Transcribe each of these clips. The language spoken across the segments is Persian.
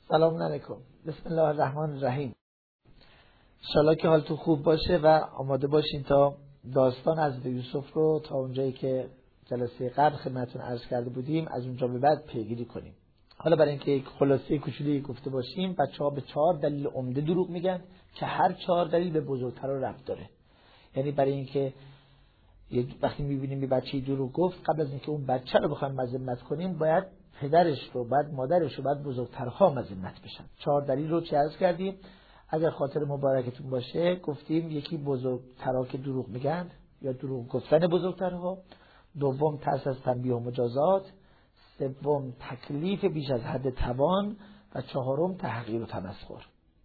سلام علیکم. بسم الله الرحمن الرحیم. انشالله که حالتون خوب باشه و آماده باشین تا داستان حضرت یوسف رو تا اونجایی که جلسه قبل خدمتتون عرض کرده بودیم از اونجا به بعد پیگیری کنیم. حالا برای اینکه یک خلاصه کوچولویی گفته باشیم، بچه‌ها به 4 دلیل عمده دروغ میگن که هر 4 دلیل به بزرگترا ربط داره. یعنی برای اینکه وقتی می‌بینیم یه بچه‌ای دروغ گفت، قبل از اینکه اون بچه رو بخوایم مذمت کنیم، باید پدرش رو، بعد مادرش رو، بعد بزرگترها مذمت بشن. 4 دلیل رو چه عرض کردیم؟ اگر خاطر مبارکتون باشه گفتیم یکی بزرگترها که دروغ میگن یا دروغ گفتن بزرگترها، دوم ترس از تنبیه و مجازات، سوم تکلیف بیش از حد توان و چهارم تحقیر و تمسخر.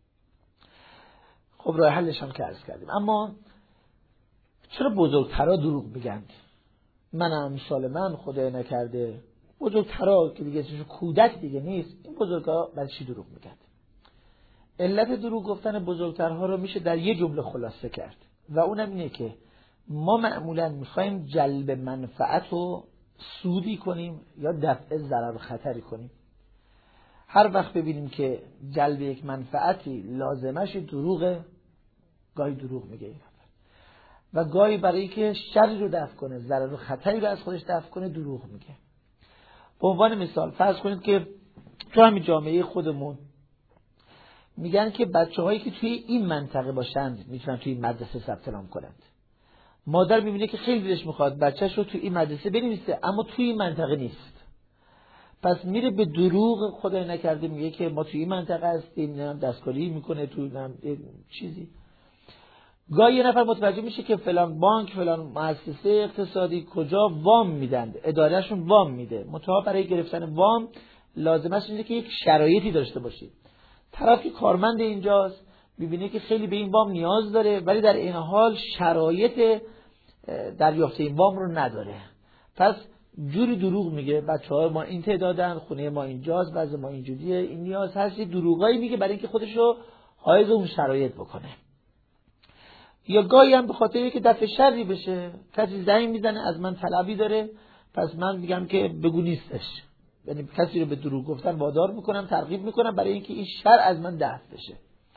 خب راه حلش هم که عرض کردیم. اما چرا بزرگترها دروغ میگن؟ منم سالمن خدای نکرده. بزرگترها که دیگه چون کودک دیگه نیست، این بزرگترها برای چی دروغ میگن؟ علت دروغ گفتن بزرگترها رو میشه در یه جمله خلاصه کرد و اونم اینه که ما معمولا میخوایم جلب منفعت و سودی کنیم یا دفع ضرر و خطری کنیم. هر وقت ببینیم که جلب یک منفعتی لازمش دروغه، گاهی دروغ میگه این و گاهی برای که شری رو دفع کنه، ضرر و خطری رو از خودش دفع کنه دروغ میگه. به عنوان مثال فرض کنید که تو همین جامعه خودمون میگن که بچه‌هایی که توی این منطقه باشند میتونن توی این مدرسه ثبت نام کنند. مادر میبینه که خیلی دلش میخواد بچه‌ش رو توی این مدرسه بنویسه اما توی این منطقه نیست. پس میره به دروغ خدای نکرده میگه که ما توی این منطقه هستیم، نه دستکاری میکنه توی چیزی. گاهی یه نفر متوجه میشه که فلان بانک، فلان مؤسسه اقتصادی کجا وام میدن، ادارهشون وام میده. منتها برای گرفتن وام لازم است که یک شرایطی داشته باشید. طرف که کارمند اینجاست میبینه که خیلی به این وام نیاز داره ولی در این حال شرایط دریافت این وام رو نداره. پس جوری دروغ میگه بچه‌ها ما این تعدادن، خونه ما اینجاست، وضع ما اینجوریه، این نیاز هست. دروغایی میگه برای اینکه خودش رو حائز اون شرایط بکنه. یا گاهی هم به خاطر اینکه دفع شری بشه، کسی زنگ میزنه از من طلبی داره، پس من میگم که بگو نیستش. یعنی کسی رو به دروغ گفتن وادار میکنم، ترغیب میکنم برای اینکه این شر از من دفع بشه.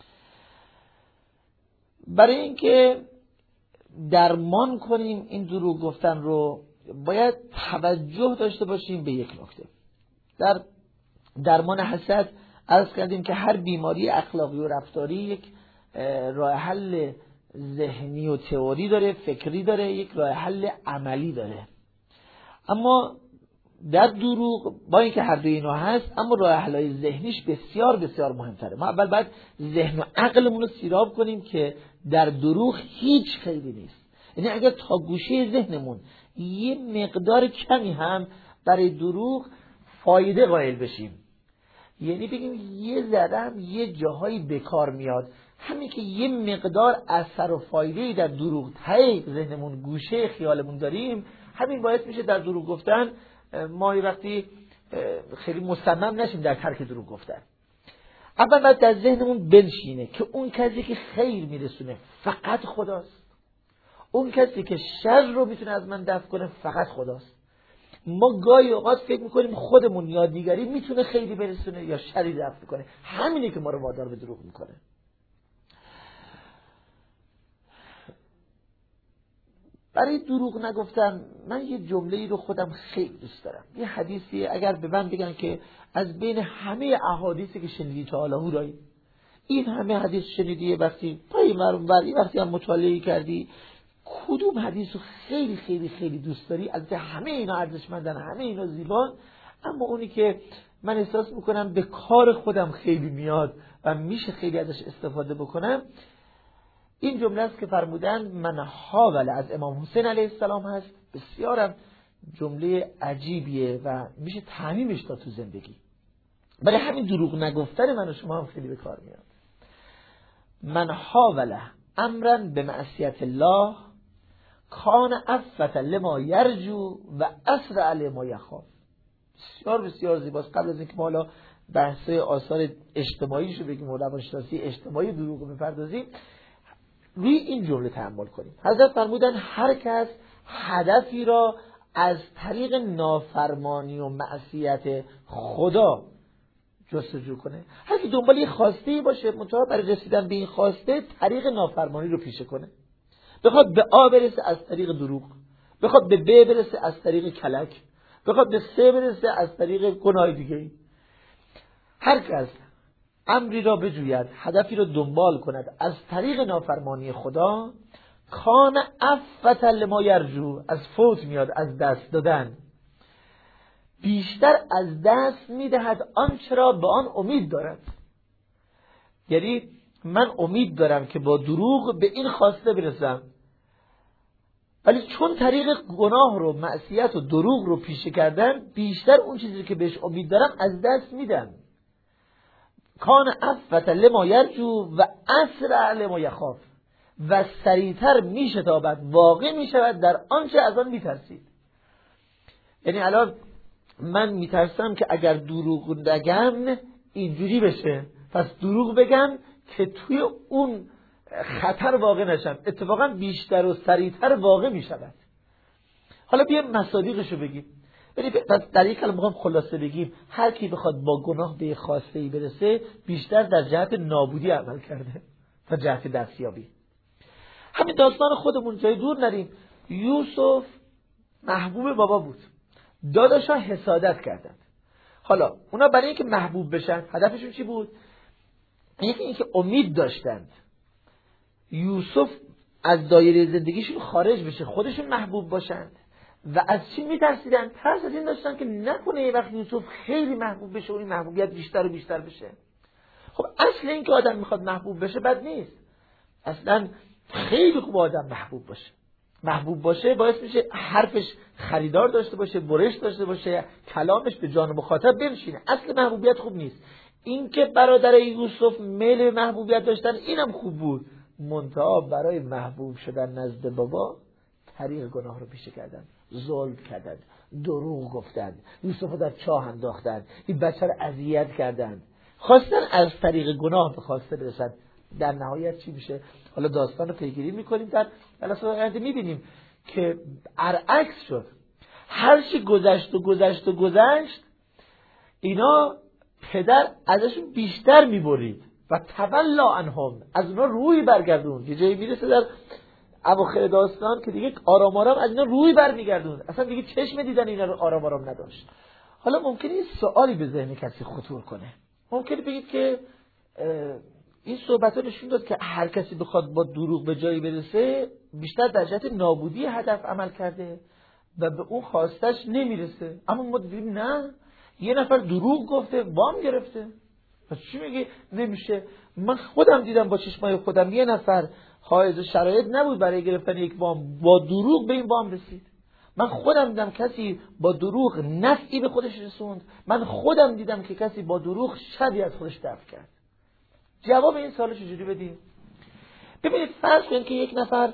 برای اینکه درمان کنیم این دروغ گفتن رو باید توجه داشته باشیم به یک نکته. در درمان حسد عرض کردیم که هر بیماری اخلاقی و رفتاری یک راه حل ذهنی و تئوری داره، فکری داره، یک راه حل عملی داره. اما در دروغ با اینکه هر دوی اینا هست اما راه حل‌های ذهنیش بسیار بسیار مهم‌تره. ما اول باید ذهن و عقلمون رو سیراب کنیم که در دروغ هیچ خیلی نیست. یعنی اگر تا گوشه ذهنمون یه مقدار کمی هم برای دروغ فایده قائل بشیم، یعنی بگیم یه ذره یه جاهایی بکار میاد، همین که یه مقدار اثر و فایده‌ای در دروغ ته ذهنمون گوشه خیالمون داریم، همین باعث میشه در دروغ گفتن ما وقتی خیلی مصمم نشیم در ترک دروغ گفتن. اول باید در ذهنمون بنشینه که اون کسی که خیر میرسونه فقط خداست، اون کسی که شر رو میتونه از من دفع کنه فقط خداست. ما گاهی اوقات فکر میکنیم خودمون یا دیگری میتونه خیری برسونه یا شری دفع کنه، همینه که ما رو وادار به دروغ میکنه. برای دروغ نگفتن من یه جمله‌ای رو خودم خیلی دوست دارم. یه حدیثی اگر به من بگن که از بین همه احادیثی که شنیدی تا حالا هورایی این همه حدیث شنیدی، وقتی پای مرونوری وقتی هم مطالعه کردی کدوم حدیث رو خیلی خیلی خیلی دوست داری؟ البته همه اینا ارزشمندن، همه اینا زیبان، اما اونی که من احساس میکنم به کار خودم خیلی میاد و میشه خیلی ازش استفاده بکنم، این جمله است که فرمودن من حاول، از امام حسین علیه السلام هست. بسیارم جمله عجیبیه و میشه تعمیمش داد تو زندگی. برای همین دروغ نگفتن من و شما هم خیلی به کار میاد. من حاول امرا به معصیت الله کان عفت لما یرجو و اسرع لما یخاف. بسیار بسیار زیباست. قبل از اینکه ما حالا بحث آثار اجتماعیشو بگیم و روانشناسی اجتماعی دروغ رو بپردازیم، روی این جمله تأمل کنیم. حضرت فرمودن هر کس هدفی را از طریق نافرمانی و معصیت خدا جستجو کنه، هر کی دنبال یه خواسته باشه منتها برای رسیدن به این خواسته طریق نافرمانی رو پیشه کنه، بخواد به آ برسه از طریق دروغ، بخواد به ب برسه از طریق کلک، بخواد به س برسه از طریق گناه دیگه. هر کس امری را بجوید، هدفی را دنبال کند از طریق نافرمانی خدا، کان عفوة لما یرجو، از فوت میاد، از دست دادن، بیشتر از دست میدهد آنچه را به آن امید دارد. یعنی من امید دارم که با دروغ به این خواسته برسم، ولی چون طریق گناه رو، معصیت و دروغ رو پیشه کردن، بیشتر اون چیزی که بهش امید دارم از دست میدم. کان عفوة لما یرجو و اسرع لما یخاف، و سریعتر میشتابد، واقع میشود در آنچه از آن میترسید. یعنی الان من میترسم که اگر دروغ نگم اینجوری بشه، پس دروغ بگم که توی اون خطر واقع نشم، اتفاقا بیشتر و سریعتر واقع میشود. حالا بیایم مصادیقشو بگیم. یعنی پس در یک کلمه میخوام خلاصه بگیم، هر کی بخواد با گناه به خواسته ای برسه بیشتر در جهت نابودی عمل کرده تا جهت دستیابی. همین داستان خودمون جای دور نریم. یوسف محبوب بابا بود، داداشا حسادت کردند. حالا اونا برای اینکه محبوب بشن هدفشون چی بود؟ اینکه امید داشتند یوسف از دایره زندگیشون خارج بشه، خودشون محبوب باشند. و از چی میترسیدن؟ ترس از این داشتن که نکنه یه وقت یوسف خیلی محبوب بشه و این محبوبیت بیشتر و بیشتر بشه. خب اصل این که آدم میخواد محبوب بشه بد نیست، اصلا خیلی خوب آدم محبوب باشه. محبوب باشه باعث میشه حرفش خریدار داشته باشه، برش داشته باشه، کلامش به جان مخاطب بنشینه. اصل محبوبیت خوب نیست. این که برادر یوسف میل به محبوبیت داشتن اینم خوب بود، منتها برای محبوب شدن نزد بابا طریق گناه رو پیشه کردن، ظلم کردن، دروغ گفتن، یوسف رو در چاه انداختن، این بچه رو اذیت کردن، خواستن از طریق گناه به خواسته برسن. در نهایت چی میشه؟ حالا داستان رو پیگیری میکنیم، در جلسات آینده میبینیم که برعکس شد. هر چی گذشت و گذشت و گذشت، اینا پدر ازشون بیشتر میبرید و تولا عنهم، از اونا روی برگردون. یه جایی میرسه در اواخر داستان که دیگه آرام آرام از اینا روی برمیگردون، اصلا دیگه چشم دیدن اینا رو آرام آرام نداشت. حالا ممکنه این سوالی به ذهن کسی خطور کنه، ممکنه بگید که این صحبت ها نشون داد که هر کسی بخواد با دروغ به جایی برسه بیشتر در جهت نابودی هدف عمل کرده و به اون خواستش نمیرسه. اما ما دیدیم نه، یه نفر دروغ گفته وام گرفته. پس چی میگه نمیشه؟ من خودم دیدم با چشمای خودم یه نفر حائز شرایط نبود برای گرفتن یک وام، با دروغ به این وام رسید. من خودم دیدم کسی با دروغ نفعی به خودش رسوند. من خودم دیدم که کسی با دروغ شری از خودش دفع کرد. جواب این سوالو چجوری بدیم؟ ببینید فرض کنید که یک نفر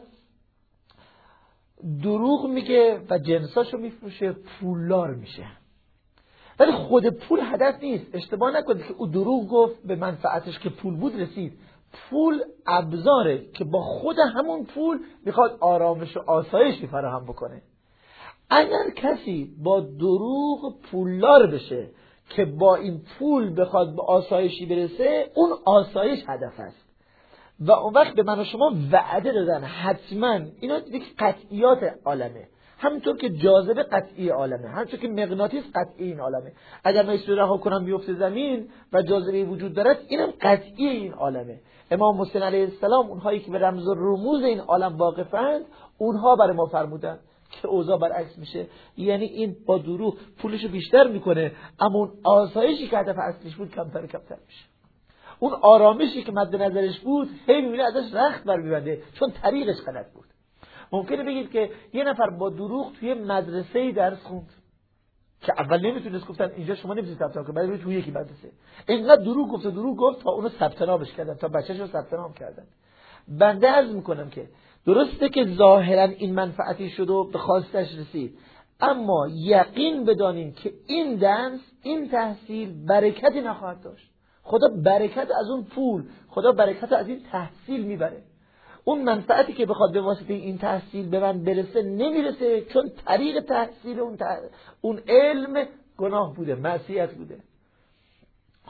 دروغ میگه و جنساشو میفروشه، پولدار میشه، ولی خود پول هدف نیست. اشتباه نکنید که او دروغ گفت به منفعتش که پول بود رسید. پول ابزاره که با خود همون پول میخواد آرامش و آسایشی فراهم بکنه. اگر کسی با دروغ پولدار بشه که با این پول بخواد به آسایشی برسه، اون آسایش هدف است. و اون وقت به من و شما وعده دادن حتما، اینا دیگه قطعیات عالمه، همونطور که جاذبه قطعی عالمه، همونطور که مغناطیس قطعی این عالمه. اگر من ایشون رها کنم بیفته زمین و جاذبه وجود دارد، اینم قطعی این عالمه. امام حسین علیه السلام، اونهایی که به رمز و رموز این عالم واقفند، اونها برای ما فرمودن که اوضاع برعکس میشه. یعنی این با دروغ پولشو بیشتر میکنه، اما اون آسایشی که هدف اصلیش بود کمتر کمتر میشه. اون آرامشی که مد نظرش بود هی میبینه ازش رخت برمیبنده، چون طریقش غلط بود. ممکنه بگید که یه نفر با دروغ توی مدرسه‌ای درس خوند که اول نمیتونست، گفتن اینجا شما نمیتونید ثبت نام کنید، بعد توی یکی مدرسه اینقدر دروغ گفت تا اونو ثبت نامش کردن، تا بچه‌شو ثبت نام کردن. بنده عرض میکنم که درسته که ظاهرا این منفعتی شد و به خواستش رسید، اما یقین بدانیم که این درس، این تحصیل برکتی نخواهد داشت. خدا برکت از اون پول، خدا برکت از این تحصیل میبره. اون منفعتی که بخواد به واسطه این تحصیل به من برسه نمیرسه، چون طریق تحصیل اون علم گناه بوده، معصیت بوده.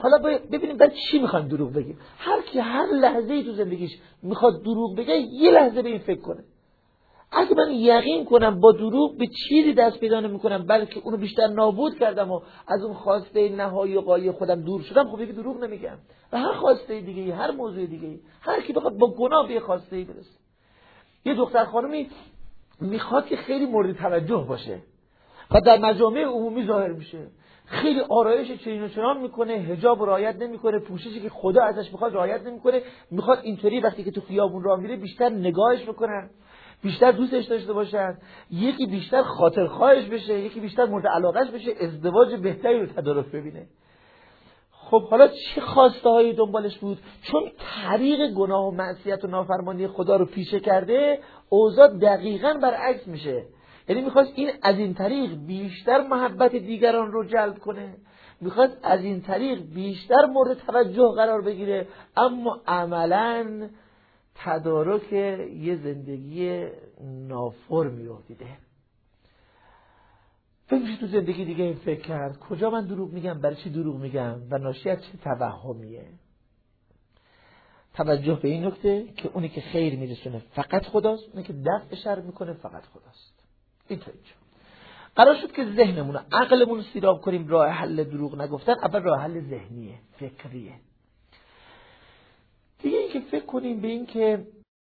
حالا ببینیم برای چی میخوایم دروغ بگیم. هر کی هر لحظه‌ای تو زندگیش میخواد دروغ بگه یه لحظه به این فکر کنه. اگه من یقین کنم با دروغ به چیزی دست پیدا نمی‌کنم بلکه اونو بیشتر نابود کردم و از اون خواسته نهایی و غایی خودم دور شدم، خب دیگه دروغ نمیگم. و هر خواسته دیگه‌ای، هر موضوع دیگه‌ای، هر کی بخواد با گناه به خواسته برسه. یه دختر خانمی میخواد که خیلی مورد توجه باشه و در مجامع عمومی ظاهر میشه، خیلی آرایش چنین و چنان میکنه، حجاب رو رعایت نمیکنه، پوششی که خدا ازش میخواد رعایت نمیکنه، میخواد اینطوری وقتی که تو خیابون راه میره بیشتر نگاهش بکنن، بیشتر دوستش داشته باشن، یکی بیشتر خاطرخواهش بشه، یکی بیشتر مورد علاقهش بشه، ازدواج بهتری رو تدارک ببینه. خب حالا چه خواسته هایی دنبالش بود؟ چون طریق گناه و معصیت و نافرمانی خدا رو پیشه کرده، اوضاع دقیقاً برعکس میشه. یعنی میخواست این از این طریق بیشتر محبت دیگران رو جلب کنه، میخواست از این طریق بیشتر مورد توجه قرار بگیره، اما عملاً تدارک یه زندگی نافرمی رو دیده. فکرش تو زندگی دیگه این فکر کرد کجا من دروغ میگم، برای چی دروغ میگم و ناشی از چه توهمیه. توجه به این نکته که اونی که خیر میرسونه فقط خداست، اونی که دفع شر میکنه فقط خداست. این تا اینجا قرار شد که ذهنمون و عقلمون رو سیراب کنیم. راه حل دروغ نگفتن اول راه حل ذهنیه، فکریه. دیگه این که فکر کنیم به این که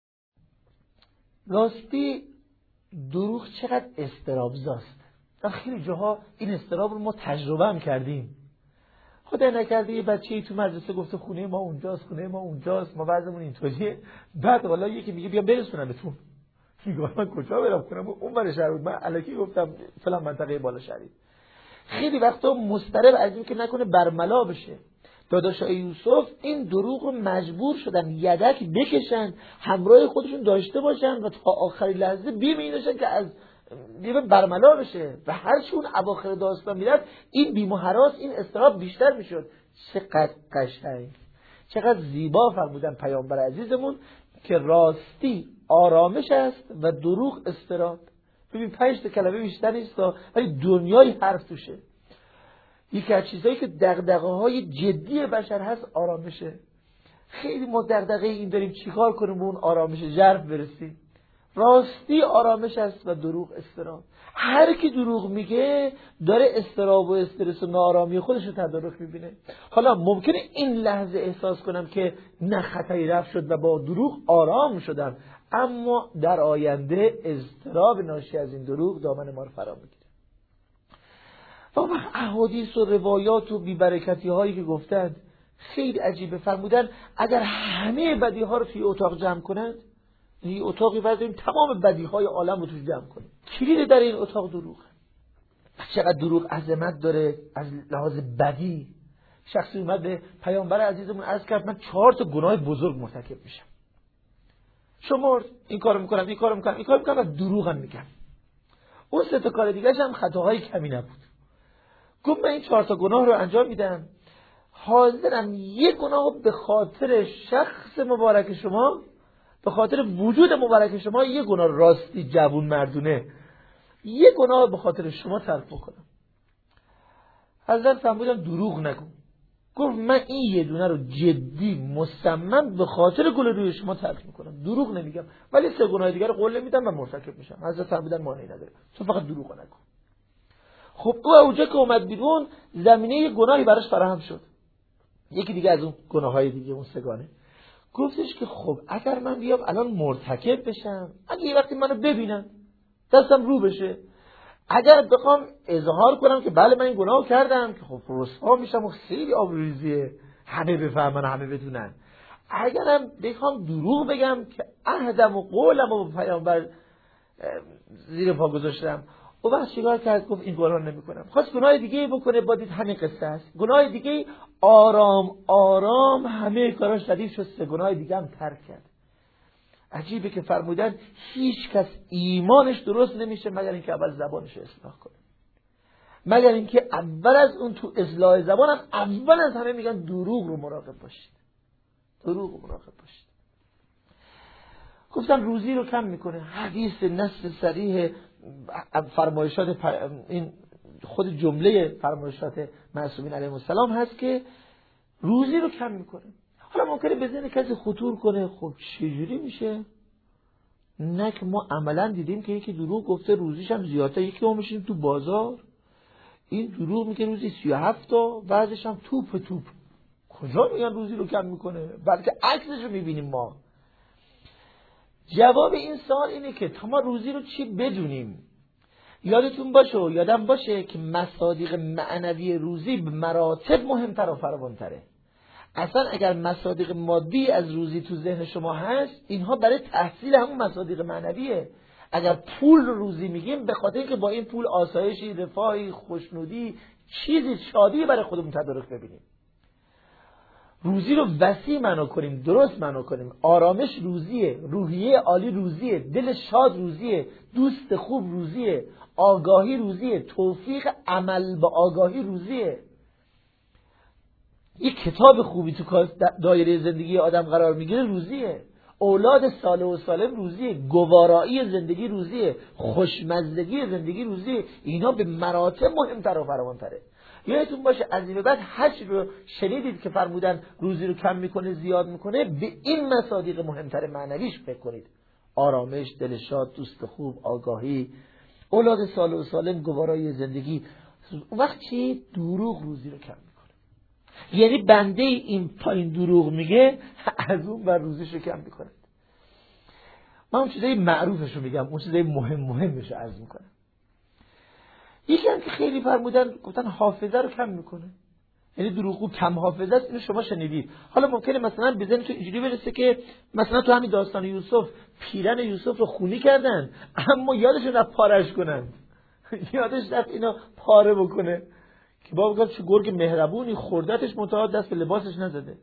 راستی دروغ چقدر اضطرابزاست. در خیلی جاها این اضطراب رو ما تجربه هم کردیم. خدا نکرده یه بچه‌ای تو مدرسه گفته خونه ما اونجاست، خونه ما اونجاست، ما وضعمون اینطوریه. بعد والا یکی میگه بیا برسونم بهتون. میگم من کجا برم، خونم اون ور شهر بود، من الکی گفتم فلان منطقه بالا شهری. خیلی وقتا مضطرب از این که نکنه برملا بشه. داداشای یوسف این دروغ رو مجبور شدن یدک بکشن، همراه خودشون داشته باشن و تا آخری لحظه بیمینشن که از دیگه برملا بشه و هر چون اواخر داستان میرفت این بیم و هراس، این اضطراب بیشتر میشد. چقدر قشنگ، چقدر زیبا فرمودن پیامبر عزیزمون که راستی آرامش است و دروغ اضطراب. ببین 5 تا کلمه بیشتر نیست ولی دنیای حرف توشه. یکی از چیزایی که دغدغه‌های جدی بشر هست آرامشه. خیلی ما دغدغه این داریم چیکار کنیم به اون آرامش ژرف برسیم. راستی آرامش است و دروغ اضطراب. هر کی دروغ میگه داره اضطراب و استرس و ناآرامی خودش رو تدارک میبینه. حالا ممکنه این لحظه احساس کنم که نه خطایی رفت شد و با دروغ آرام شدم، اما در آینده اضطراب ناشی از این دروغ دامن ما رو فرا میگیره. و احادیث و روایات و بی‌برکتی هایی که گفتند خیلی عجیبه. فرمودن اگر همه بدی ها رو توی اتاق جمع کنند، این اتاقی برداریم تمام بدی های عالم رو توش جمع کنیم، کلید در این اتاق دروغ. چقدر دروغ عظمت داره از لحاظ بدی. شخصی اومد به پیامبر عزیزمون عرض کرد من 4 تا گناه بزرگ مرتکب میشم. شما این کارو میکنم، این کارو میکنم، این کارو میکنم و دروغم میگم. اون 3 تا کار دیگه‌ش هم خطاهای کمی نبود. گفت من این 4 تا گناه رو انجام میدم، حاضرم یک گناه به خاطر شخص مبارک شما، به خاطر وجود مبارک شما، یک گناه راستی جوون مردونه، یک گناه به خاطر شما ترک بکنم. حضرت فرمودن دروغ نگو. گفت من این یه دونه رو جدی مصمم به خاطر گل روی شما ترک میکنم، دروغ نمیگم، ولی 3 گناه دیگر رو قول میدم و مرتکب میشم. حضرت فرمودن مانعی نداره، تو فقط دروغ نگو. خب او اونجا که اومد بیرون زمینه یه گناهی براش فراهم شد، یکی دیگه از اون گناههای دیگه، اون 3 گانه. گفتش که خب اگر من بیام الان مرتکب بشم، اگه یه وقتی منو ببینن دستم رو بشه، اگر بخوام اظهار کنم که بله من این گناهو کردم که خب رسوا میشم و خیلی آبروریزیه، همه بفهمن و همه بدونن. اگرم بخوام دروغ بگم که عهدم و قولم و پیامبر زیر پا گذاشتم، و بعد چیکار کرد؟ گفت این گناه نمی‌کنم. خواست گناه دیگه بکنه، با دید همین قصه است. گناه دیگه آرام آرام همه کاراش ردیف شد، 3 گناه دیگه هم ترک کرد. عجیبه که فرمودن هیچ کس ایمانش درست نمیشه مگر اینکه اول زبانش رو اصلاح کنه، مگر اینکه اول از اون تو اصلاح زبان هم اول از همه میگن دروغ رو مراقب باشید، دروغ رو مراقب باشید. گفتن روزی رو کم میکنه. حدیث نص صریح فرمایشات این خود جمله فرمایشات معصومین علیهم السلام هست که روزی رو کم میکنه. حالا ممکنه به ذهن کسی خطور کنه خب چجوری میشه؟ نه که ما عملا دیدیم که یکی دروغ گفته روزیش هم زیاده، یکی ما میشیم تو بازار این دروغ میگه روزی 37 تا وضعش هم توپ. کجا میگن روزی رو کم میکنه؟ بلکه عکسش رو میبینیم ما. جواب این سوال اینه که تا ما روزی رو چی بدونیم. یادتون باشه، یادم باشه که مصادیق معنوی روزی به مراتب مهمتر و فراوانتره. اصلا اگر مصادیق مادی از روزی تو ذهن شما هست، اینها برای تحصیل همون مصادیق معنویه. اگر پول رو روزی میگیم به خاطر اینکه با این پول آسایشی، رفاهی، خوشنودی، چیزی شادی برای خودمون تدارک ببینیم. روزی رو وسیع معنا کنیم، درست معنا کنیم. آرامش روزیه، روحیه عالی روزیه، دل شاد روزیه، دوست خوب روزیه، آگاهی روزیه، توفیق عمل با آگاهی روزیه. یک کتاب خوبی تو دایره زندگی آدم قرار میگیره روزیه. اولاد صالح و سالم روزیه، گوارایی زندگی روزیه، خوشمزدگی زندگی روزیه. اینا به مراتب مهمتر و فراوانتره. یادتون باشه از این به بعد هر چی رو شنیدید که فرمودن روزی رو کم میکنه زیاد میکنه، به این مصادیق مهمتر معنویش فکر کنید. آرامش، دل شاد، دوست خوب، آگاهی، اولاد صالح و سالم، گوارایی زندگی. اون وقت چی؟ دروغ روزی رو کم میکنه. یعنی بنده این پایین دروغ میگه از اون بر روزیش رو کم میکنه. من اون چیزای معروفش رو میگم، اون چیزای مهمش رو عرض میکنم. یکی هم که خیلی فرمودن گفتن حافظه رو کم میکنه. یعنی دروغگو کم حافظه است. اینو شما شنیدید. حالا ممکنه مثلا به ذهن تو اینجوری برسه که مثلا تو همین داستان یوسف پیرن یوسف رو خونی کردن اما یادش رفت پارش کنن. یادش رفت اینو پاره بکنه که بابا گفت چه گرگ مهربونی، خوردتش منتها دست به لباسش نزده.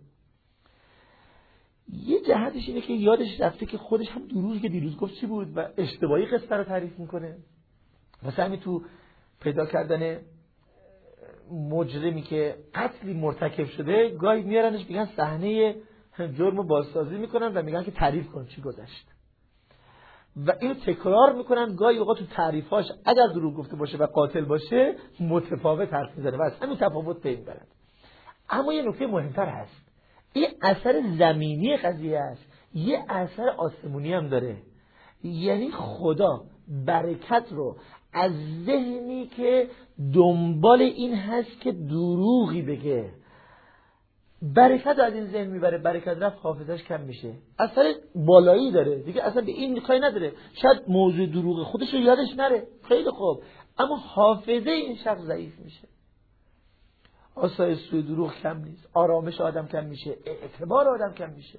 یه جهتش اینه که یادش رفته که خودش هم دروغی که دیروز گفت چی بود و اشتباهی قصه رو تعریف میکنه. مثلا همین تو پیدا کردن مجرمی که قتلی مرتکب شده گاهی میارنش میگن صحنه جرم بازسازی میکنن و میگن که تعریف کن چی گذشت و اینو تکرار میکنن. گاهی اوقات تو تعریفاش اگر دروغ گفته باشه و قاتل باشه متفاوت حرف میزنه و از همین تفاوت پی میبرن. اما یه نکته مهمتر هست، این اثر زمینی قضیه است، یه اثر آسمونی هم داره. یعنی خدا برکت رو از ذهنی که دنبال این هست که دروغی بگه، برکت از این ذهن میبره. برکت رفت حافظش کم میشه، اثر بالایی داره دیگه، اصلا به این کاری نداره. شاید موضوع دروغ خودش رو یادش نره، خیلی خوب، اما حافظه این شخص ضعیف میشه. آسایش سوی دروغ کم نیست، آرامش آدم کم میشه، اعتبار آدم کم میشه.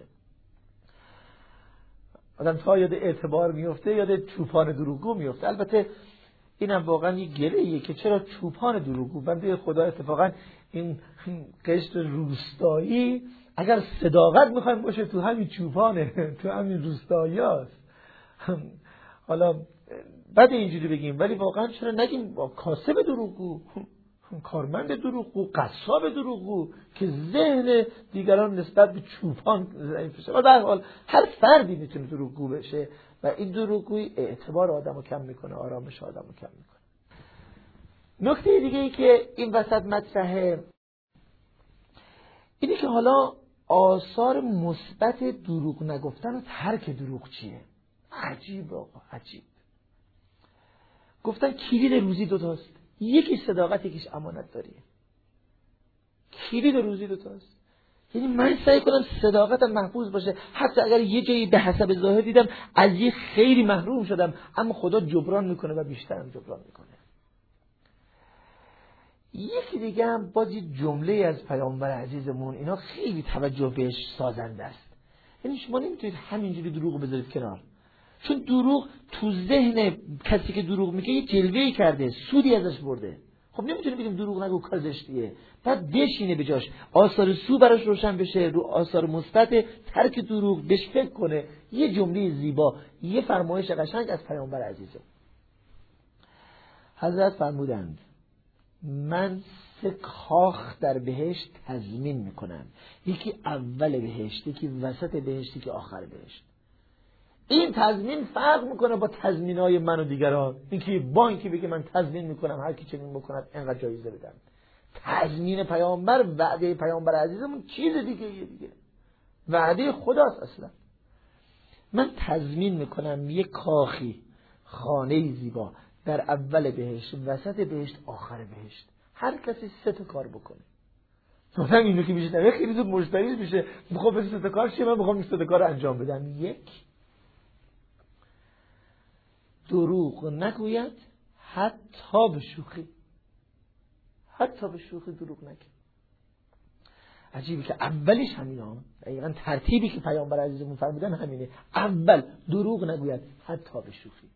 آدم تا یاد اعتبار میفته یاد چوپان دروغگو میفته. البته اینم واقعا یه گله‌ایه که چرا چوپان دروغگو. بنده خدا اتفاقا این قشر روستایی اگر صداقت میخوایم باشه تو همین چوپانه، تو همین روستاییاست. حالا بعد اینجوری بگیم ولی واقعا چرا نگیم کاسب دروغگو، کارمند دروغگو، قصاب دروغگو که ذهن دیگران نسبت به چوپان ضعیف بشه. و در حال هر فردی میتونه دروغگو بشه و این دروغگویی اعتبار آدمو کم میکنه، آرامش آدمو کم میکنه. نکته دیگه ای که این وسط مطرحه اینه که حالا آثار مثبت دروغ نگفتن و ترک دروغ چیه؟ عجیب آقا، عجیب. گفتن کلید روزی دوتاست، یکی صداقت یکیش امانت داریه. کلید روزی دوتاست. یعنی من سعی کنم صداقتم محفوظ باشه، حتی اگر یه جایی به حسب ظاهر دیدم از یه خیری محروم شدم اما خدا جبران میکنه و بیشترم جبران میکنه. یکی دیگه هم باز یه جمله از پیامبر عزیزمون، اینا خیلی توجه بهش سازنده است. یعنی شما نمیتونید همینجوری دروغ بذارید کنار، چون دروغ تو ذهن کسی که دروغ میگه یه جلوه‌ای کرده، سودی ازش برده. خب نمیتونیم بگیم دروغ نگو کار زشتیه، بعد بشینه به جاش آثار سو براش روشن بشه، رو آثار مثبت ترک دروغ بهش فکر کنه. یه جمله زیبا، یه فرمایش قشنگ از پیامبر عزیزم. حضرت فرمودند من 3 کاخ در بهشت تضمین میکنم، یکی اول بهشت، یکی وسط بهشت، یکی آخر بهشت. این تضمین فرق میکنه با تضمینای من و دیگران. اینکه بانکی بگه من تضمین میکنم هر کی چنین بکند اینقدر جایزه بدم. تضمین پیامبر، وعده پیامبر عزیزمون چیز دیگه وعده خداست. اصلا من تضمین میکنم یک کاخی، خانه زیبا در اول بهشت، وسط بهشت، آخر بهشت. هر کسی 3 تا کار بکنه. مثلا اینو که میشه خیلی زود مشتری میشه، میخوام بس 3 تا کار چیه، من میخوام این 3 تا کار رو انجام بدم. 1، دروغ نگوید حتی به شوخی. حتی به شوخی دروغ نگه. عجیبه که اولیش همینا، دقیقاً ترتیبی که پیامبر عزیزمون فرمودن همینه. اول دروغ نگوید حتی به شوخی.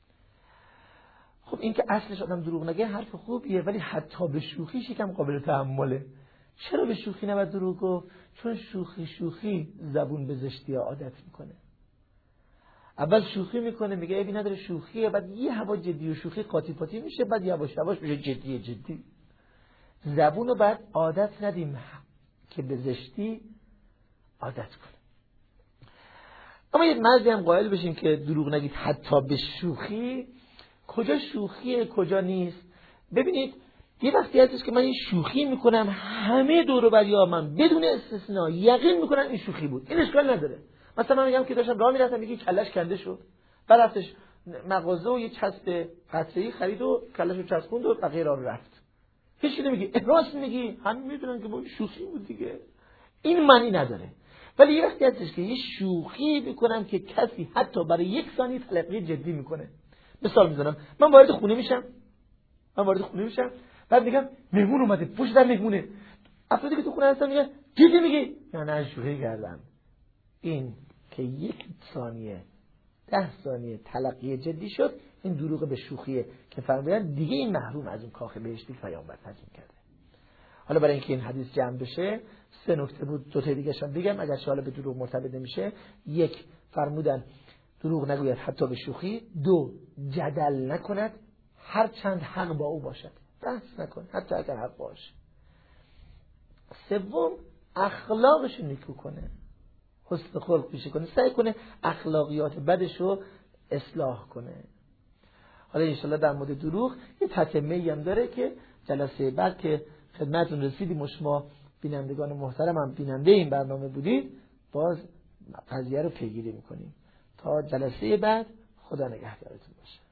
خب این که اصلش آدم دروغ نگه حرف خوبیه، ولی حتی به شوخیش یکم قابل تحمله. چرا به شوخی نباید دروغ گفت؟ چون شوخی زبون به زشتی عادت میکنه. اول شوخی میکنه، میگه عیبی نداره شوخیه، بعد یه هوا جدی و شوخی قاطی پاتی میشه، بعد یواش یواش میشه جدی. زبون رو بعد عادت ندیم که به زشتی عادت کنه. اما یه مردی هم قائل بشیم که دروغ نگید حتی به شوخی. کجا شوخیه کجا نیست؟ ببینید یه وقتی هستش که من این شوخی میکنم، همه دور و بریا من بدون استثناء یقین میکنن این شوخی بود، این اشکال نداره. مثلا من میگم که داشتم راه میرفتم، یکی کلش کنده شد، بعد رفتش مغازه و یه چسب قطره‌ای خرید و کلشو چسبوند و بقیه راه رفت. هیچ کی نمیگه راست میگی، همه میدونن که با شوخی بود دیگه. این معنی نداره. ولی یه وقتی هستش که یه شوخی میکنم که کسی حتی برای 1 ثانیه تلقی جدی میکنه. مثال میزنم، من وارد خونه میشم، بعد میگم مهمون اومده، پشت در مهمونه. افرادی که تو خونه هستن میگن جدی میگی؟ نه شوخی کردم. این که 1 ثانیه 10 ثانیه تلقی جدی شد، این دروغ به شوخیه که فرمودن دیگه این محروم از اون کاخ بهشتی پیامبر تضمین کرده. حالا برای اینکه این حدیث جمع بشه 3 نکته بود، 2 تا دیگه شون بگم اگر حالا به دروغ مرتبط نمیشه. 1 فرمودن دروغ نگوید حتی به شوخی. 2 جدل نکند هر چند حق با او باشد، بحث نکن حتی اگر حق باشه. 3 اخلاقش نیکو کنه، حسن خلق پیشه کنه، سعی کنه اخلاقیات بدشو اصلاح کنه. حالا انشالله در مورد دروغ یه تتمه‌ای هم داره که جلسه بعد که خدمتتون رسیدیم و شما بینندگان محترم هم بیننده این برنامه بودید، باز قضیه رو پیگیری میکنیم. تا جلسه بعد، خدا نگهدارتون باشه.